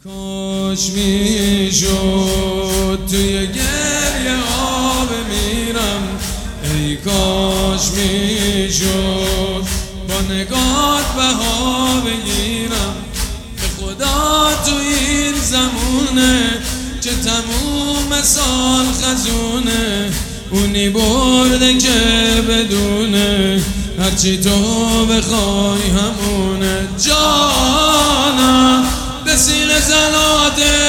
کاش میشد توی گریه آب میرم، ای کاش میشد با نگات بها بگیرم. به خدا تو این زمونه که تموم سال خزونه، اونی برده که بدونه هرچی تو بخوای همونه. جانم به سینه زناده